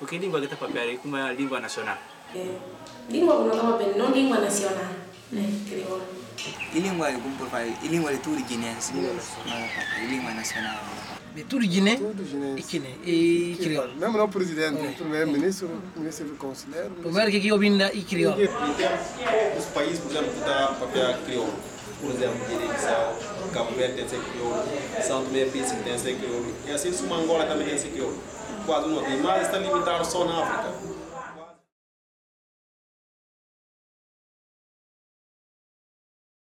Porque língua que está para aí como é a língua nacional? Língua que não estava bem, não língua nacional, né? Crioulo. E língua como por falar? E língua de tudo guinense? E língua nacional? De tudo Guiné? Tudo guinense. E crioulo. Mesmo não presidente, primeiro-ministro, ministro do conselheiro. Primeiro que eu vim e crioulo. Os países, por exemplo, que está papel crioulo. Por exemplo, Guiné-Bissau, Cabo Verde tem que ser crioulo, São Tomé e Príncipe tem que ser crioulo. E assim, Angola também tem que ser crioulo. Quase não tem, mas está limitado só na África.